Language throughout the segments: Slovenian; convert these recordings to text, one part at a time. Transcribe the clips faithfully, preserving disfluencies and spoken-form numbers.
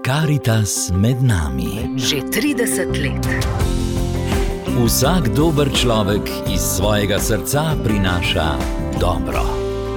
Karitas med nami. Že trideset let. Vsak dober človek iz svojega srca prinaša dobro.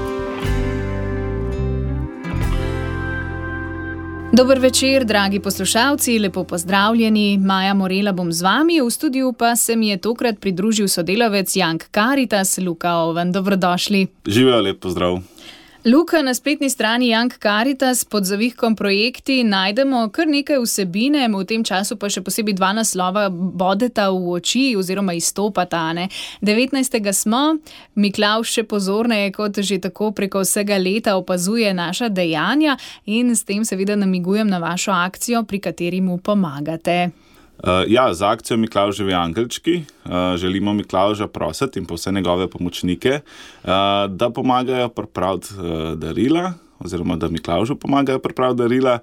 Dober večer, dragi poslušalci, lepo pozdravljeni. Maja Morela bom z vami, v studiu pa se mi je tokrat pridružil sodelavec Young Caritas, Luka Oven. Dobrodošli. Živijo, lep pozdrav. Luka, na spletni strani Young Caritas pod zavihkom projekti najdemo kar nekaj vsebine, v tem času pa še posebej dva naslova bodeta v oči oziroma izstopata. Ne? devetnajstega smo, Miklavž še pozorneje kot že tako preko vsega leta opazuje naša dejanja in s tem seveda namigujem na vašo akcijo, pri kateri mu pomagate. Uh, ja, z akcijo Miklavževi angelčki uh, želimo Miklavža prositi in pa vse njegove pomočnike, uh, da pomagajo pripraviti uh, darila, oziroma da Miklavžu pomagajo pripraviti darila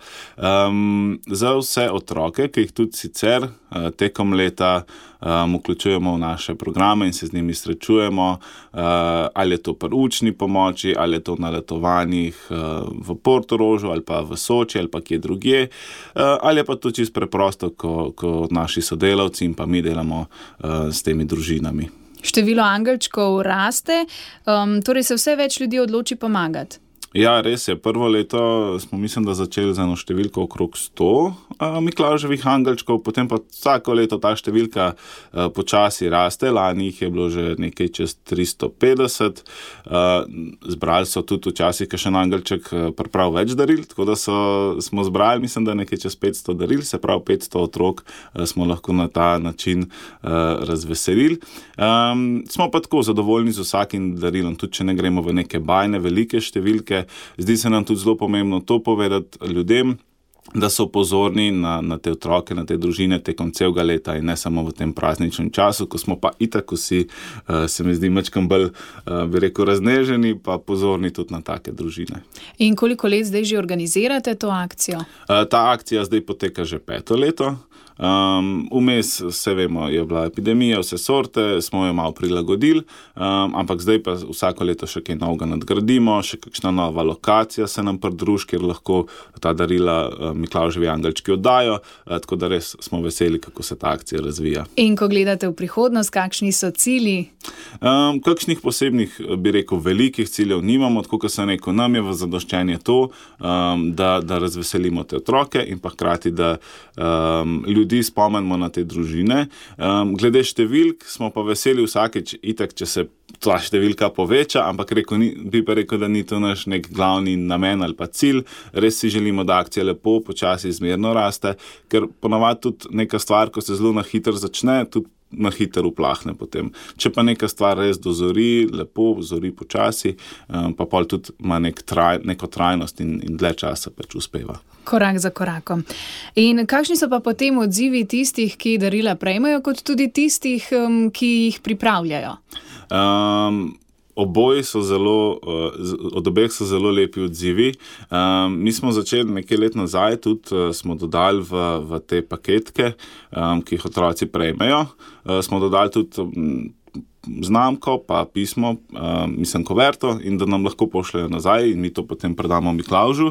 um, za vse otroke, ki jih tudi sicer uh, tekom leta um, vključujemo v naše programe in se z njimi srečujemo, uh, ali je to pri učni pomoči, ali je to na letovanjih uh, v Portorožu, ali pa v Soči, ali pa kje drugje, uh, ali je pa to čisto preprosto, ko, ko naši sodelavci in pa mi delamo uh, s temi družinami. Število angelčkov raste, um, torej se vse več ljudi odloči pomagati. Ja, res je. Prvo leto smo, mislim, da začeli z eno številko okrog sto uh, Miklavževih angelčkov, potem pa vsako leto ta številka uh, počasi raste. Lani jih je bilo že nekaj čez tristo petdeset. Uh, zbrali so tudi včasih kakšen angelček uh, priprav več daril, tako da so, smo zbrali, mislim, da nekaj čez petsto daril, se pravi petsto otrok uh, smo lahko na ta način uh, razveselili. Um, smo pa tako zadovoljni z vsakim darilom, tudi če ne gremo v neke bajne, velike številke. Zdi se nam tudi zelo pomembno to povedati ljudem, da so pozorni na, na te otroke, na te družine tekom celega leta in ne samo v tem prazničnem času, ko smo pa itak vsi, uh, se mi zdi, majčkeno bolj, uh, bi rekel, razneženi, pa pozorni tudi na take družine. In koliko let zdaj že organizirate to akcijo? Uh, ta akcija zdaj poteka že peto leto. Um, vmes, vse vemo, je bila epidemija, vse sorte, smo jo malo prilagodili, um, ampak zdaj pa vsako leto še kaj novega nadgradimo, še kakšna nova lokacija se nam pridruži, kjer lahko ta darila uh, Miklavževi angelčki oddajo, uh, tako da res smo veseli, kako se ta akcija razvija. In ko gledate v prihodnost, kakšni so cilji? Um, kakšnih posebnih, bi rekel, velikih ciljev nimamo, tako kot sem rekel, nam je v zadoščenje to, um, da, da razveselimo te otroke in pa hkrati, da um, ljudi ljudi spomenimo na te družine. Um, glede številk smo pa veseli vsakeč, itak, če se ta številka poveča, ampak rekel, ni, bi pa rekel, da ni to naš nek glavni namen ali pa cilj. Res si želimo, da akcija lepo, počasi, zmerno raste, ker ponavadi tudi neka stvar, ko se zelo na hitro začne, tudi na hitro uplahne potem. Če pa neka stvar res dozori, lepo, zori počasi, um, pa pol tudi ima nek traj, neko trajnost in, in dlje časa pač uspeva. Korak za korakom. In kakšni so pa potem odzivi tistih, ki darila prejmejo, kot tudi tistih, um, ki jih pripravljajo? Um, Oboji so zelo, od obeh so zelo lepi odzivi. Um, mi smo začeli nekaj let nazaj, tudi uh, smo dodali v, v te paketke, um, ki jih otroci prejmejo. Uh, smo dodali tudi um, znamko, pa pismo, um, mislim koverto, in da nam lahko pošljajo nazaj in mi to potem predamo Miklavžu.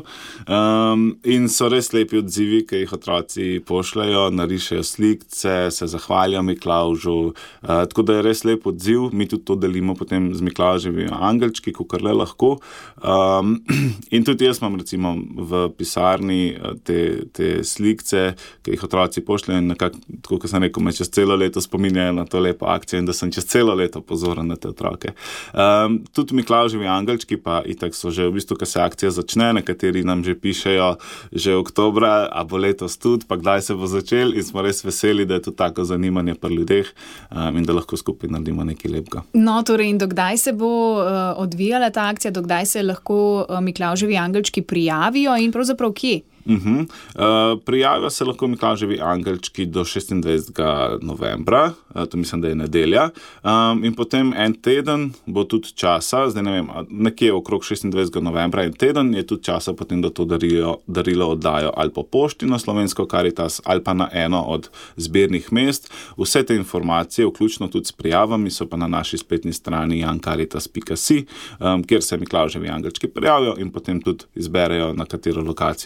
Um, in so res lepi odzivi, ki jih otroci pošljajo, narišejo slikce, se zahvalijo Miklavžu, uh, tako da je res lep odziv. Mi tudi to delimo potem z Miklavževi angelčki, kakor le lahko. Um, in tudi jaz imam recimo v pisarni te, te slikce, ki jih otroci pošljajo in nekako, tako kot sem rekel, me čez celo leto spominjajo na to lepo akcijo in da sem čez celo leto leto pozoren na te otroke. Um, tudi Miklavževi angelčki pa itak so že v bistvu, ko se akcija začne, nekateri nam že pišejo že oktobra, a bo letos tudi, pa kdaj se bo začel, in smo res veseli, da je to tako zanimanje pri ljudeh um, in da lahko skupaj naredimo nekaj lepega. No, torej, in dokdaj se bo uh, odvijala ta akcija, dokdaj se lahko uh, Miklavževi angelčki prijavijo in pravzaprav kje? Uh-huh. Uh, prijavijo se lahko Miklavževi angelčki do šestindvajsetega novembra, uh, to mislim, da je nedelja, um, in potem en teden bo tudi časa, zdaj ne vem, nekje okrog šestindvajsetega novembra en teden je tudi časa potem, da to darilo, darilo oddajo ali po pošti na Slovensko Caritas ali pa na eno od zbirnih mest. Vse te informacije, vključno tudi s prijavami, so pa na naši spletni strani young caritas pika si, um, kjer se Miklavževi angelčki prijavijo in potem tudi izberejo, na katero lokacijo bodo pripravljeni.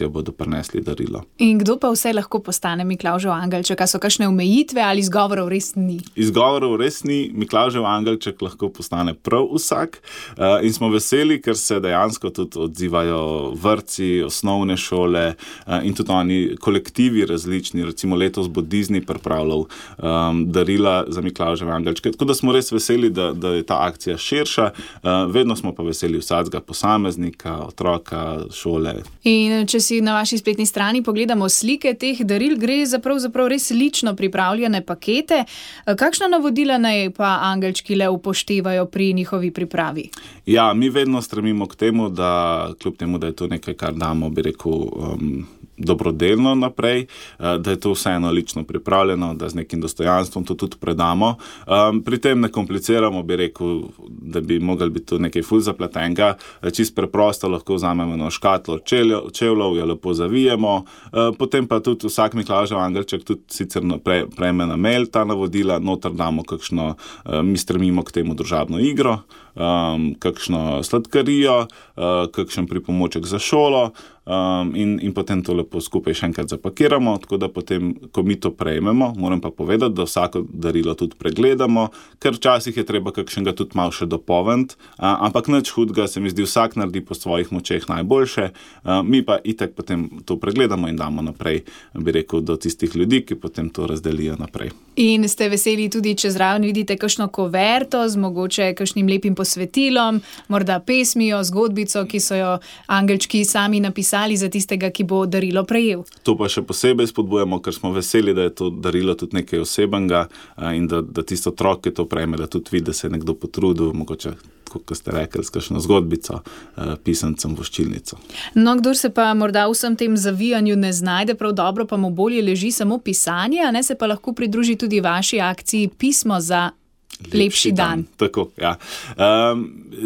prinesli darilo. In kdo pa vse lahko postane Miklavžev angelček? A so kakšne omejitve ali izgovorov res ni? Izgovorov res ni. Miklavžev angelček lahko postane prav vsak. Uh, in smo veseli, ker se dejansko tudi odzivajo vrtci, osnovne šole uh, in tudi oni kolektivi različni. Recimo letos bo Disney pripravljal um, darila za Miklavžev angelčke. Tako da smo res veseli, da, da je ta akcija širša. Uh, vedno smo pa veseli vsakega posameznika, otroka, šole. In če si na vaši spletni strani pogledamo slike teh daril, gre za pravzaprav res lično pripravljene pakete. Kakšna navodila naj pa angelčki le upoštevajo pri njihovi pripravi? Ja, mi vedno stremimo k temu, da kljub temu, da je to nekaj, kar damo, bi rekel, um, dobrodelno naprej, da je to vseeno lično pripravljeno, da z nekim dostojanstvom to tudi predamo. Um, pri tem ne kompliciramo, bi rekel, da bi mogli biti to nekaj ful zapletenega. Čist preprosto lahko vzamemo eno škatlo čevljev, jo lepo zavijemo, uh, potem pa tudi vsak Miklavžev angelček tudi sicer pre, prejme na mail ta navodila, noter damo kakšno, uh, mi stremimo k temu družabno igro, um, kakšno sladkarijo, uh, kakšen pripomoček za šolo, Um, in, in potem to lepo skupaj še enkrat zapakiramo, tako da potem, ko mi to prejmemo, moram pa povedati, da vsako darilo tudi pregledamo, ker včasih je treba kakšnega tudi malo še dopolniti, uh, ampak nič hudega, se mi zdi, vsak naredi po svojih močeh najboljše, uh, mi pa itak potem to pregledamo in damo naprej, bi rekel, do tistih ljudi, ki potem to razdelijo naprej. In ste veseli tudi, če zraven vidite kakšno koverto z mogoče kakšnim lepim posvetilom, morda pesmijo, zgodbico, ki so jo angelčki sami napisali za tistega, ki bo darilo prejel. To pa še posebej spodbujamo, ker smo veseli, da je to darilo tudi nekaj osebenega in da, da tisto otrok, ki to prejme, da tudi vidi, da se je nekdo potrudil, mogoče, kot ste rekli, s kakšno zgodbico, pisancem, voščilnico. No, kdor se pa morda vsem tem zavijanju ne znajde prav dobro, pa mu bolje leži samo pisanje, a ne, se pa lahko pridruži tudi vaši akciji Pismo za Lepši, lepši dan. dan. Tako, ja. Um,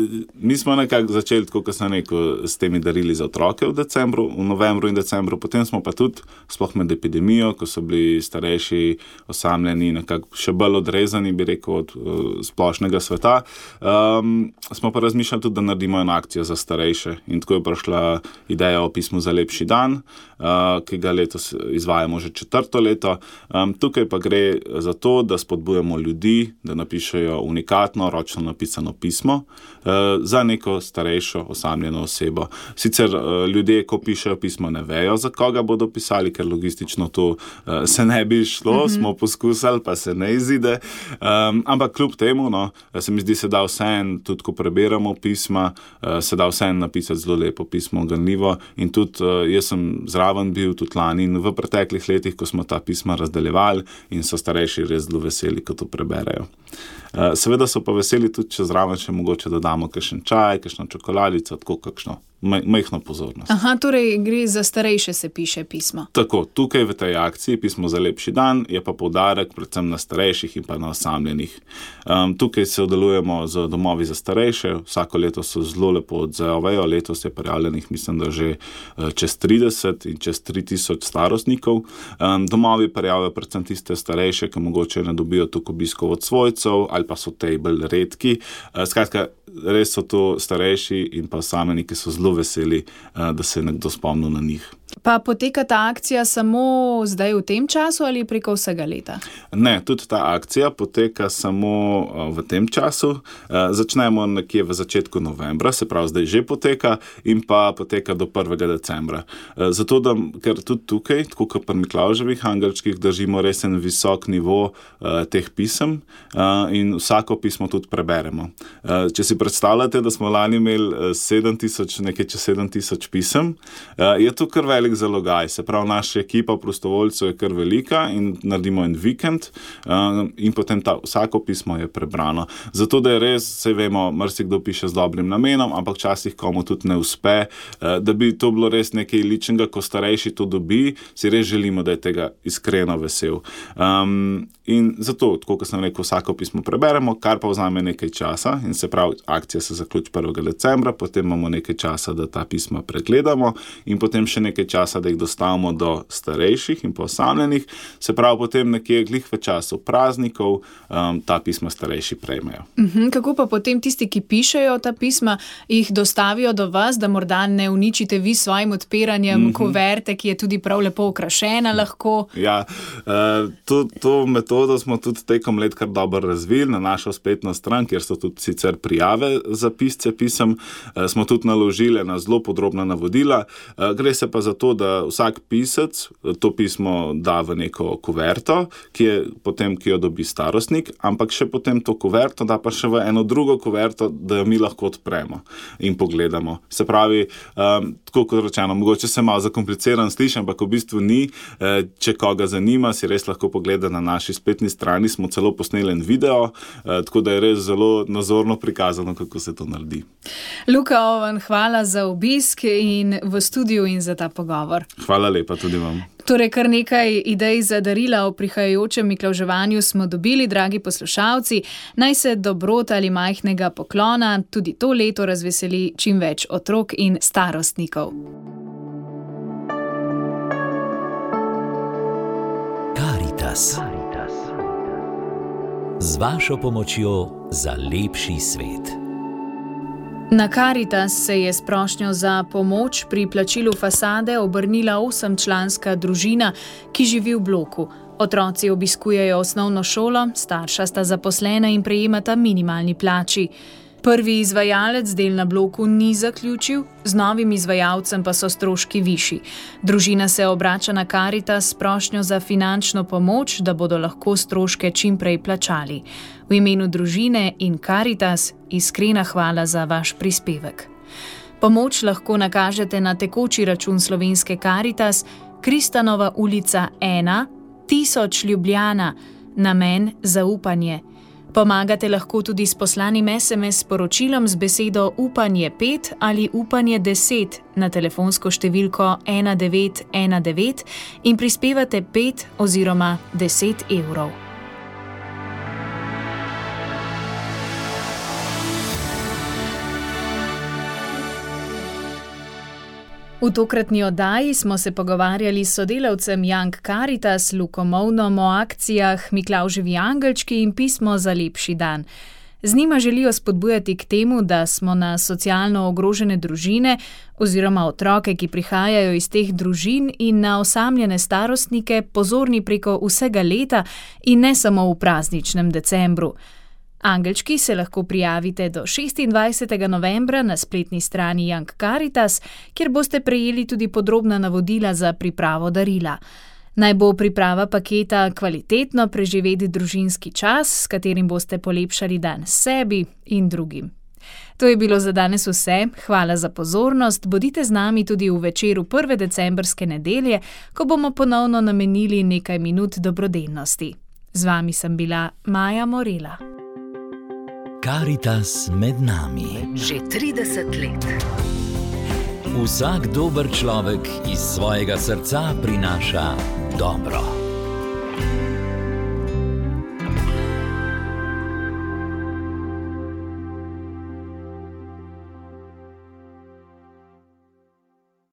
mi smo nekako začeli, tako kot sem rekel, s temi darili za otroke v decembru, v novembru in decembru, potem smo pa tudi, sploh med epidemijo, ko so bili starejši, osamljeni, nekako še bolj odrezani, bi rekel, od uh, splošnega sveta, um, smo pa razmišljali tudi, da naredimo eno akcijo za starejše. In tako je prišla ideja o Pismu za lepši dan, uh, ki ga letos izvajamo že četrto leto. Um, tukaj pa gre za to, da spodbujamo ljudi, da napišemo unikatno, ročno napisano pismo uh, za neko starejšo, osamljeno osebo. Sicer uh, ljudje, ko pišejo pismo, ne vejo, za koga bodo pisali, ker logistično to uh, se ne bi šlo, mm-hmm. smo poskusili, pa se ne izide. Um, ampak kljub temu, no, se mi zdi, se da vseeno, tudi ko prebiramo pisma, uh, se da vseeno napisati zelo lepo pismo, ganljivo. In tudi uh, jaz sem zraven bil tudi lani in v preteklih letih, ko smo ta pisma razdeljevali in so starejši res zelo veseli, ko to preberejo. Uh, seveda so pa veseli tudi, če zraven še mogoče dodamo kakšen čaj, kakšno čokoladico, tako kakšno majhno pozornost. Aha, torej gre za starejše se piše pismo. Tako, tukaj v tej akciji Pismo za lepši dan je pa poudarek predvsem na starejših in pa na osamljenih. Um, tukaj se sodelujemo z domovi za starejše, vsako leto so zelo lepo odzevajo, letos je prijavljenih, mislim, da že uh, čez trideset in čez tri tisoč starostnikov. Um, domovi prijavijo predvsem tiste starejše, ki mogoče ne dobijo toliko obiskov od svojcev ali pa so tej bolj redki. Uh, skratka, res so to starejši in pa osamljeni, ki so zelo veseli, da se je nekdo spomnil na njih. Pa poteka ta akcija samo zdaj v tem času ali preko vsega leta? Ne, tudi ta akcija poteka samo v tem času. Začnemo nekje v začetku novembra, se pravi zdaj že poteka in pa poteka do prvega decembra. Zato, da, ker tudi tukaj, tako kot pri Miklavževih angelčkih, držimo res en visok nivo teh pisem in vsako pismo tudi preberemo. Če si predstavljate, da smo lani imeli sedem tisoč, nekaj čez sedem tisoč pisem, je to kar velik zalogaj. Se pravi, naša ekipa prostovoljcev je kar velika in naredimo en vikend uh, in potem ta, vsako pismo je prebrano. Zato, da je res, se vemo, marsikdo piše z dobrim namenom, ampak včasih komu tudi ne uspe, uh, da bi to bilo res nekaj ličnega, ko starejši to dobi, si res želimo, da je tega iskreno vesel. Um, in zato, tako kot sem rekel, vsako pismo preberemo, kar pa vzame nekaj časa in se pravi, akcija se zaključi prvega decembra, potem imamo nekaj časa, da ta pisma pregledamo in potem še nekaj časa, da jih dostavimo do starejših in osamljenih, se pravi potem nekje glih v času praznikov um, ta pisma starejši prejmejo. Uhum, kako pa potem tisti, ki pišejo ta pisma, jih dostavijo do vas, da morda ne uničite vi s svojim odpiranjem uhum. Kuverte, ki je tudi prav lepo okrašena lahko? Ja, uh, to, to metodo smo tudi tekom let kar dobro razvili na našo spletno stran, kjer so tudi sicer prijave za pisce pisem, uh, smo tudi naložili na zelo podrobna navodila. Uh, gre se pa za to, da vsak pisec to pismo da v neko kuverto, ki je potem, ki jo dobi starostnik, ampak še potem to kuverto da pa še v eno drugo kuverto, da jo mi lahko odpremo in pogledamo. Se pravi, um, tako kot rečeno, mogoče se malo zakompliciran sliši, ampak v bistvu ni. E, če koga zanima, si res lahko pogleda na naši spletni strani, smo celo posneli en video, e, tako da je res zelo nazorno prikazano, kako se to naredi. Luka Oven, hvala za obisk in v studiu in za ta pogovor. Hvala lepa tudi vam. Torej, kar nekaj idej za darila o prihajajočem Miklavževanju smo dobili, dragi poslušalci. Naj se dobrot ali majhnega poklona tudi to leto razveseli čim več otrok in starostnikov. Karitas. Z vašo pomočjo za lepši svet. Na Karitas se je s prošnjo za pomoč pri plačilu fasade obrnila osemčlanska družina, ki živi v bloku. Otroci obiskujejo osnovno šolo, starša sta zaposlena in prejemata minimalni plači. Prvi izvajalec del na bloku ni zaključil, z novim izvajalcem pa so stroški višji. Družina se obrača na Karitas s prošnjo za finančno pomoč, da bodo lahko stroške čim prej plačali. V imenu družine in Karitas iskrena hvala za vaš prispevek. Pomoč lahko nakažete na tekoči račun slovenske Karitas, Kristanova ulica ena, tisoč Ljubljana, namen zaupanje. Pomagate lahko tudi s poslanim es em es sporočilom z besedo upanje pet ali upanje deset na telefonsko številko ena devet ena devet in prispevate pet oziroma deset evrov. V tokratni oddaji smo se pogovarjali s sodelavcem Young Caritas Lukom Ovnom o akcijah Miklavževi angelčki in pismo za lepši dan. Z njima želijo spodbujati k temu, da smo na socialno ogrožene družine oziroma otroke, ki prihajajo iz teh družin, in na osamljene starostnike pozorni preko vsega leta in ne samo v prazničnem decembru. Angelčki se lahko prijavite do šestindvajsetega novembra na spletni strani Young Caritas, kjer boste prejeli tudi podrobna navodila za pripravo darila. Naj bo priprava paketa kvalitetno preživeti družinski čas, s katerim boste polepšali dan sebi in drugim. To je bilo za danes vse. Hvala za pozornost. Bodite z nami tudi v večeru prve decembrske nedelje, ko bomo ponovno namenili nekaj minut dobrodelnosti. Z vami sem bila Maja Morela. Karitas med nami. Že trideset let. Vsak dober človek iz svojega srca prinaša dobro.